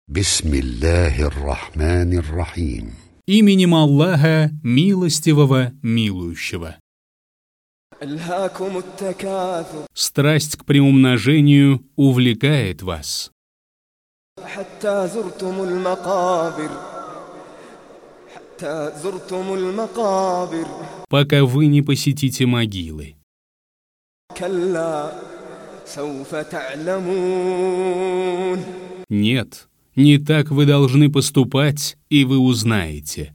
Бисмиллахир-рахманир-рахим. Именем Аллаха, милостивого, милующего. Страсть к приумножению увлекает вас, пока вы не посетите могилы. Нет, не так вы должны поступать, и вы узнаете.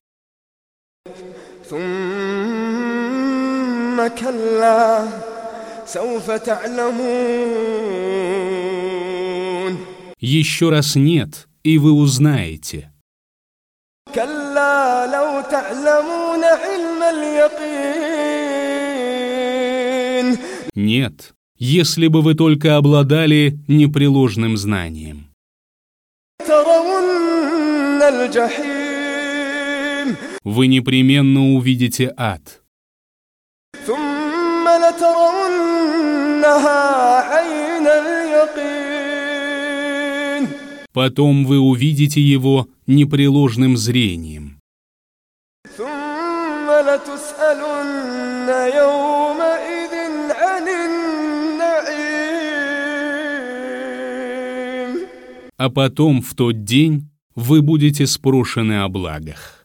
Еще раз нет, и вы узнаете. Нет, если бы вы только обладали непреложным знанием. Вы непременно увидите ад. Потом вы увидите его непреложным зрением. А потом в тот день вы будете спрошены о благах.